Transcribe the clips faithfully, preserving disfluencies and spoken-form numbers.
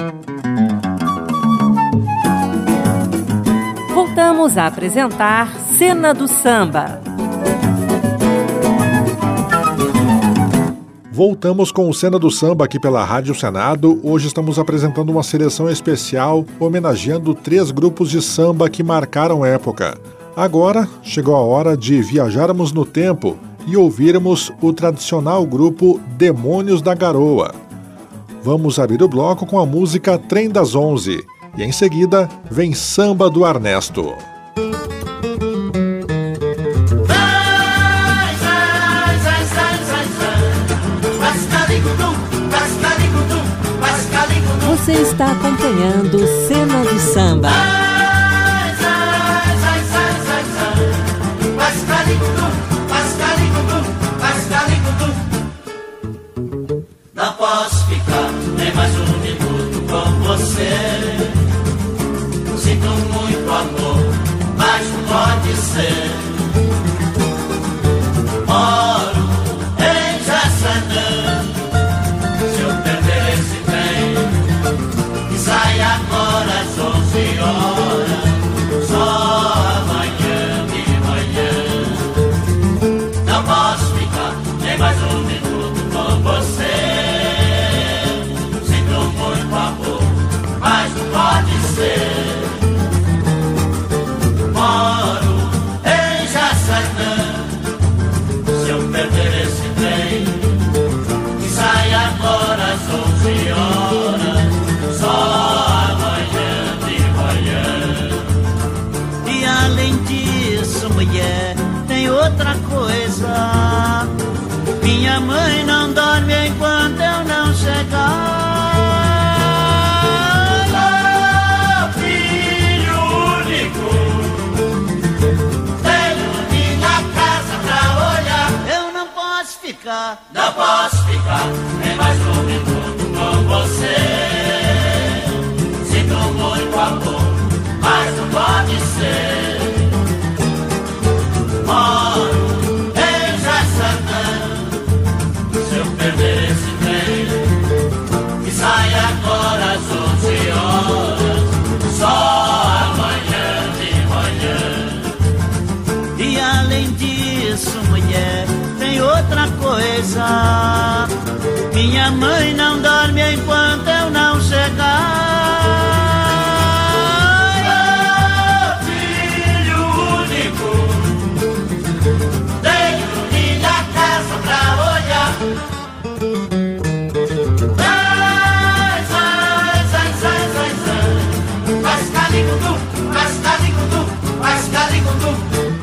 Voltamos a apresentar Cena do Samba. Voltamos com o Cena do Samba aqui pela Rádio Senado. Hoje estamos apresentando uma seleção especial homenageando três grupos de samba que marcaram época. Agora chegou a hora de viajarmos no tempo e ouvirmos o tradicional grupo Demônios da Garoa. Vamos abrir o bloco com a música Trem das Onze e em seguida vem Samba do Ernesto. Você está acompanhando Cena do Samba. Não posso ficar nem mais um minuto com você. Sinto muito amor, mas não pode ser. Moro em Jaçanã. Se eu perder esse trem que sai agora às onze horas, só amanhã de manhã. Não posso ficar nem mais um minuto com você. Sinto muito amor, mas não pode ser. Moro em Jaçanã. Se eu perder esse trem que sai agora às onze horas, só amanhã de manhã. E além disso, mulher, tem outra coisa. Minha mãe não dorme enquanto eu não chegar. Oh, filho único, tenho minha casa pra olhar. Eu não posso ficar, não posso ficar nem mais um minuto com você. Sinto muito amor, mas não pode ser. Moro em Jaçanã. Se eu perder esse trem que sai agora às onze horas, só amanhã de manhã. E além disso, mulher, tem outra coisa. Minha mãe não dorme enquanto eu não chegar. Oh, filho único, tenho minha casa pra olhar. Ai, ai, ai, ai, ai, ai. Mas calingudu, mas calingudu, mas calingudu.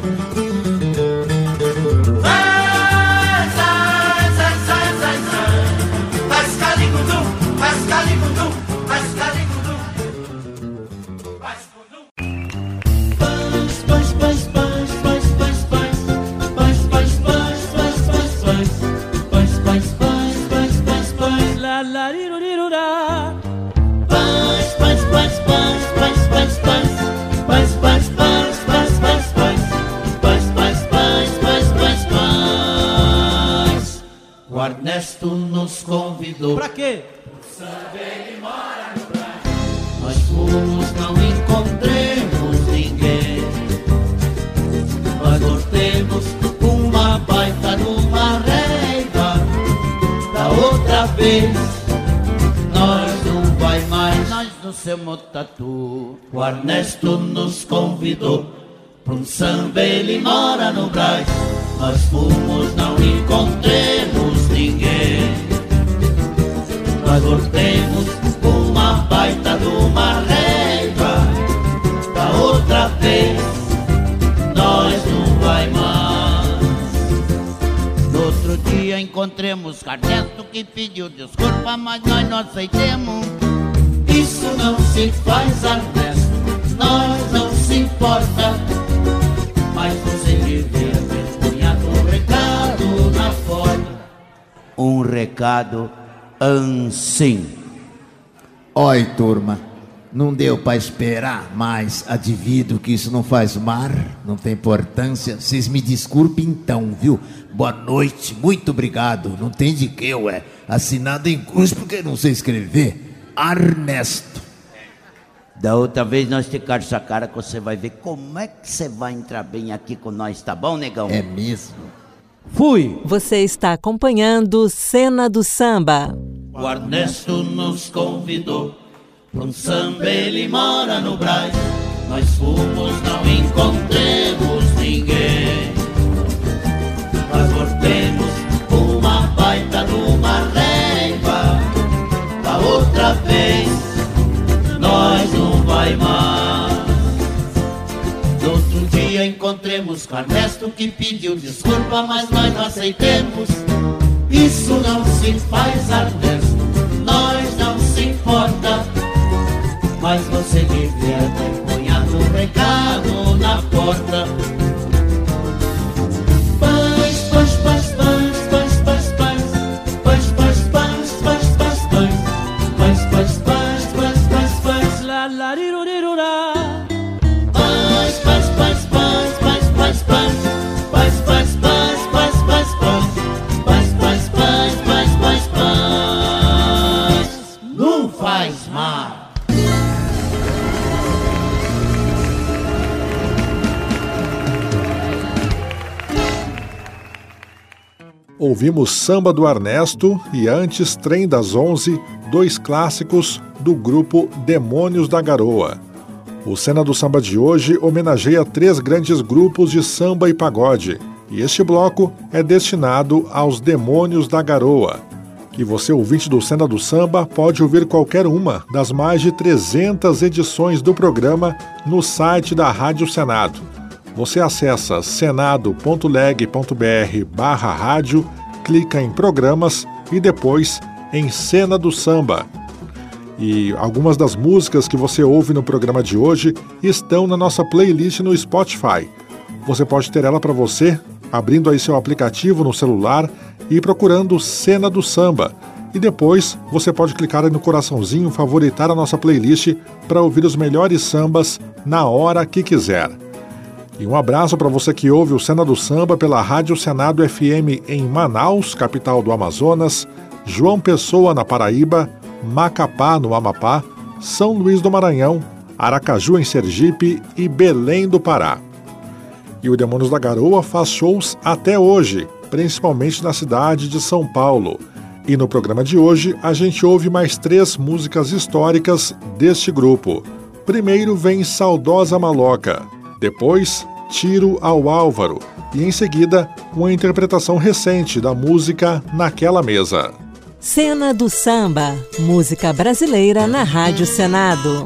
Ai, ai, ai, ai, ai, ai. Mas calingudu, mas calingudu, mas calingudu. Mas calingudu. Pães, pães, pães, pães, pães, pães, pães, pães, pães, pães, pães, pães, pães, pães, pães, pães, pães, pães, la la li ru li ru da. Pães, pães, pães, pães, pães, pães, pães, pães, pães, pães, pães, pães, pães, pães, pães, pães, pães, pães. O Ernesto nos convidou. Pra quê? Ele mora no Brasil. Nós fomos, não encontremos ninguém. Nós voltemos uma baita numa reiva. Da outra vez nós não vai mais. Nós no seu motatu. O Ernesto nos convidou pra um samba, ele mora no Brás. Nós fomos, não encontremos ninguém. Nós voltemos uma baita numa reiva. Da outra vez nós não vai mais. No outro dia encontremos Ernesto que pediu desculpa, mas nós não aceitemos. Isso não se faz, Ernesto, nós não se importa. Mas você devia ter cunhado um recado na folha. Um recado assim. Oi, turma, não deu pra esperar, mas advido que isso não faz mar, não tem importância. Vocês me desculpem então, viu? Boa noite, muito obrigado. Não tem de que, ué. Assinado em cruz porque não sei escrever. Ernesto. Da outra vez nós ficar essa cara que você vai ver como é que você vai entrar bem aqui com nós, tá bom, negão? É mesmo? Fui! Você está acompanhando Cena do Samba. O Ernesto nos convidou pra um samba, ele mora no Brás. Nós fomos, não encontremos ninguém. Nós voltemos uma baita numa raiva. Da outra vez nós não vai mais. No outro dia encontremos com Ernesto, que pediu desculpa, mas nós não aceitemos. Isso não se faz, Ernesto, nós não se importa. Mas você devia ter ponhado um recado na porta. Paz, paz, paz, paz, paz, paz, paz, paz, paz, paz, paz, paz, paz, paz, paz, paz, paz, paz, paz, la la riruriruá. Paz, paz, paz, paz, paz, paz, paz, paz, paz, paz, paz, paz, paz, paz, paz, paz, paz, paz, paz. Não faz mal. Ouvimos Samba do Ernesto e antes Trem das Onze, dois clássicos do grupo Demônios da Garoa. O Cena do Samba de hoje homenageia três grandes grupos de samba e pagode, e este bloco é destinado aos Demônios da Garoa. E você, ouvinte do Cena do Samba, pode ouvir qualquer uma das mais de trezentas edições do programa no site da Rádio Senado. Você acessa senado.leg.br barra rádio, clica em programas e depois em Cena do Samba. E algumas das músicas que você ouve no programa de hoje estão na nossa playlist no Spotify. Você pode ter ela para você, abrindo aí seu aplicativo no celular e procurando Cena do Samba. E depois você pode clicar aí no coraçãozinho, favoritar a nossa playlist para ouvir os melhores sambas na hora que quiser. E um abraço para você que ouve o Cena do Samba pela Rádio Senado F M em Manaus, capital do Amazonas, João Pessoa, na Paraíba, Macapá, no Amapá, São Luís do Maranhão, Aracaju, em Sergipe e Belém do Pará. E o Demônios da Garoa faz shows até hoje, principalmente na cidade de São Paulo. E no programa de hoje a gente ouve mais três músicas históricas deste grupo. Primeiro vem Saudosa Maloca, depois Tiro ao Álvaro e em seguida uma interpretação recente da música Naquela Mesa. Cena do Samba, música brasileira na Rádio Senado.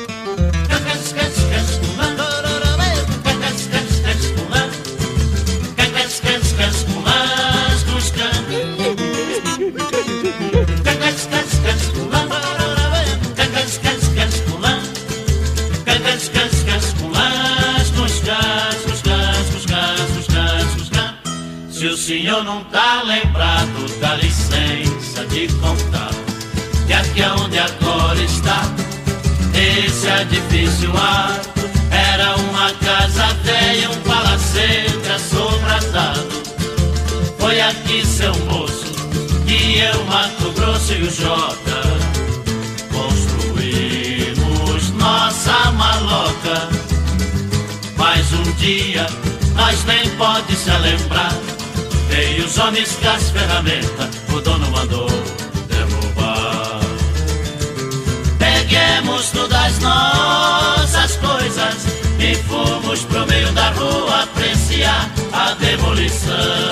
Se o senhor não tá lembrado, dá licença de contar que aqui onde agora está esse edifício alto era uma casa velha, um palacete assombradado. Foi aqui, seu moço, que eu, Mato Grosso e o Jota construímos nossa maloca. Mas um dia nós nem pode se lembrar. Veio os homens com as ferramentas, o dono mandou derrubar. Peguemos todas nossas coisas e fomos pro meio da rua apreciar a demolição.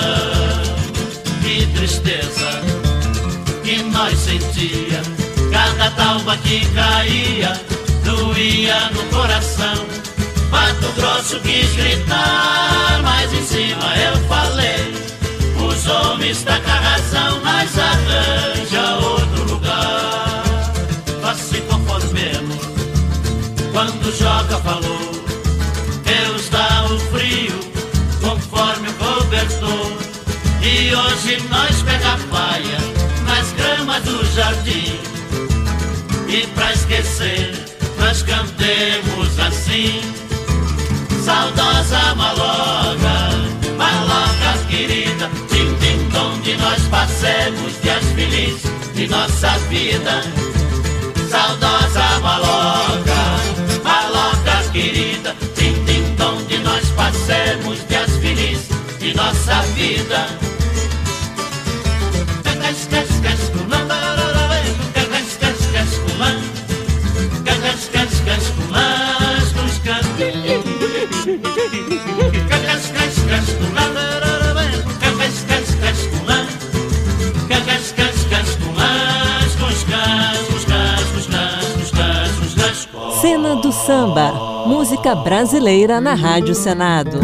Que tristeza que nós sentia, cada talba que caía doía no coração. Mato Grosso quis gritar, mas em cima eu falei: os homens tá com a razão, mas arranja outro lugar. Nós se conformemos quando o Joca falou: Deus dá o frio conforme o cobertor. E hoje nós pega a paia nas gramas do jardim. E pra esquecer nós cantemos assim: saudosa maloca, maloca querida, tim-tim-tom, de nós passemos dias felizes de nossa vida. saudosa maloca, maloca querida, tim-tim-tom, onde nós passemos dias felizes de nossa vida. Cena do Samba, música brasileira na Rádio Senado.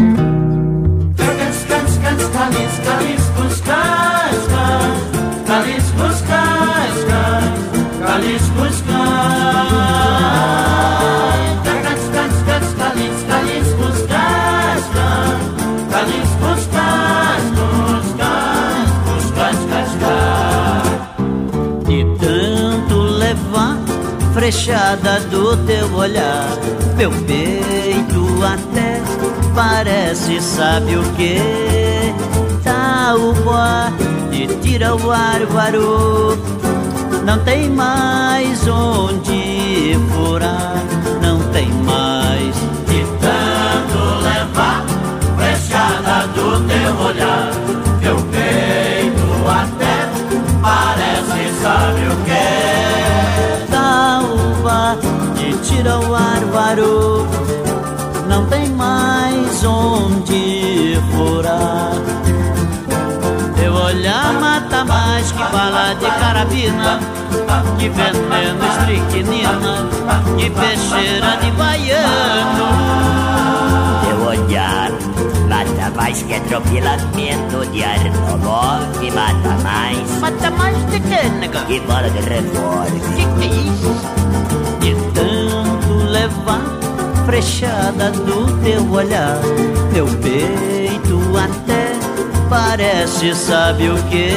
De tanto levar frechada do teu olhar, meu peito até parece, sabe o que? Tá o boa e tira o bárbaro, não tem mais onde furar, não tem mais. De tanto levar frechada do teu olhar, meu peito até parece, sabe o que? Tá o bar e tira o bárbaro, não tem mais onde furar. Teu olhar mata mais que bala de carabina, que veneno, estricnina, que peixeira de baiano. Teu olhar mata mais que atropelamento de Arnolov, mata mais. Mata mais de que, nega? Que bala de revólver. Que que é isso? De tanto levar frechada do teu olhar, meu peito até parece, sabe o que?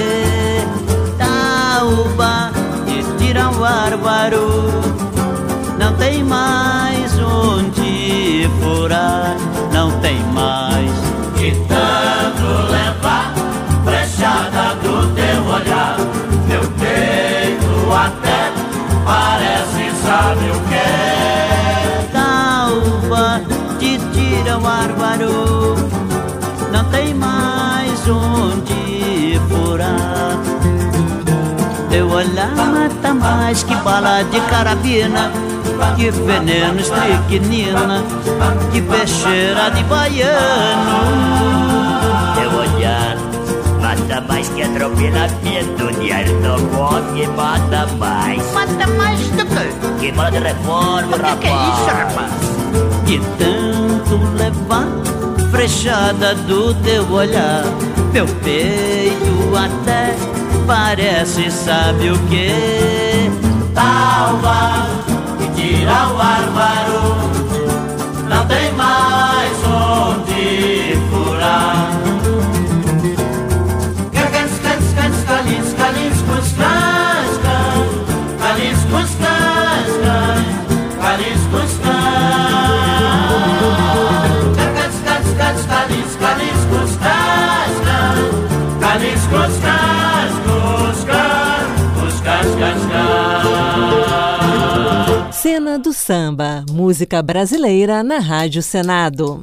Tauba e tira o bárbaro, não tem mais onde furar, não tem mais. De tanto levar frechada do teu olhar, meu peito até parece, sabe o que? Tauba te tira o bárbaro, não tem mais onde furar. Teu olhar mata mais que bala de carabina, que veneno, estricnina, que peixeira de baiano. Teu olhar mata mais que atropelamento de Arnolov, mata mais. Mata mais do que? Que bala de revólver, rapaz. Que é isso, rapaz? De tanto levar frechada do teu olhar, meu peito até parece, sabe o que? Talva e tira o bárbaro, não tem mais onde furar. Calis, calis, calis, calis, calis, calis, calis, calis, calis, Cena do Samba, música brasileira na Rádio Senado.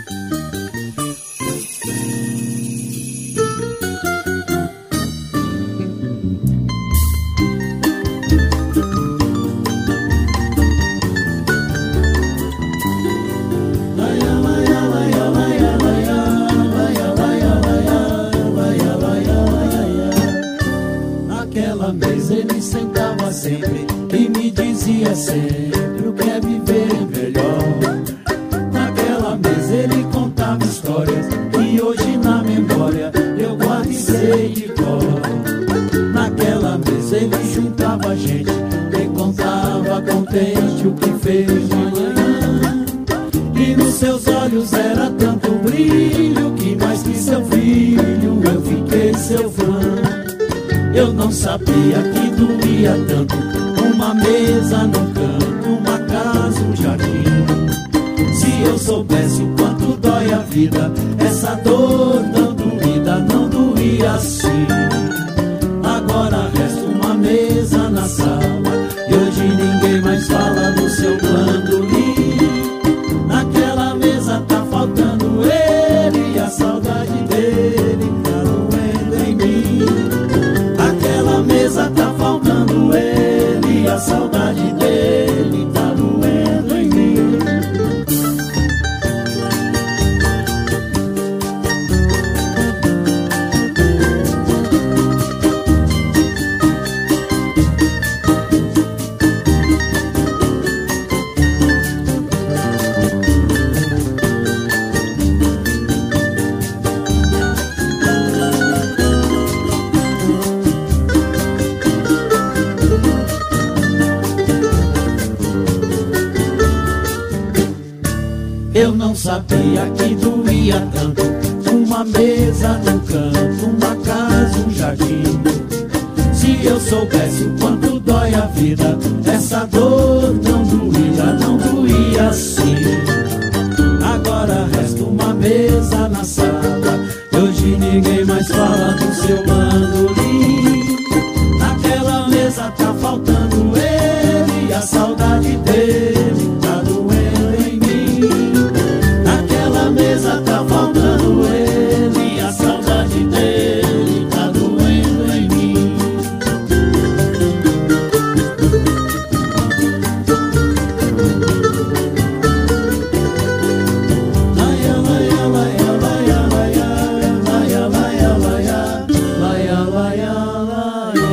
Naquela mesa ele sentava sempre e me dizia sempre o que é viver melhor. Naquela mesa ele contava histórias que hoje na memória eu guardo e sei de cor. Naquela mesa ele juntava a gente e contava contente o que fez de manhã. E nos seus olhos era tanto brilho que mais que seu filho eu fiquei seu fã. Eu não sabia que doía tanto uma mesa no canto, uma casa, um jardim. Se eu soubesse o quanto dói a vida, essa dor não doída não doía assim. Agora resta uma mesa na sala e hoje ninguém Eu não sabia que doía tanto uma mesa no canto, uma casa, um jardim. Se eu soubesse o quanto dói a vida, essa dor não doía, não doía assim. Agora resta uma mesa na sala e hoje ninguém mais fala do seu bandolim. Naquela mesa tá faltando ele e a saudade dele tá doendo em mim. Naquela mesa tá faltando ele e a saudade dele tá doendo em mim. Laia, laia, laia, laia, laia, laia, laia, laia, laia, laia, laia.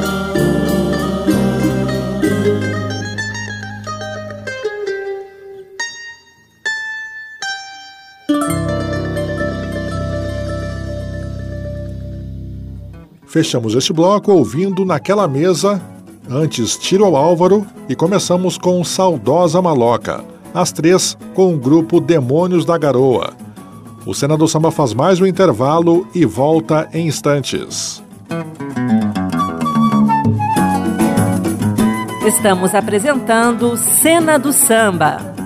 Fechamos este bloco ouvindo Naquela Mesa, antes Tiro ao Álvaro e começamos com Saudosa Maloca, as três com o grupo Demônios da Garoa. O Cena do Samba faz mais um intervalo e volta em instantes. Estamos apresentando Cena do Samba.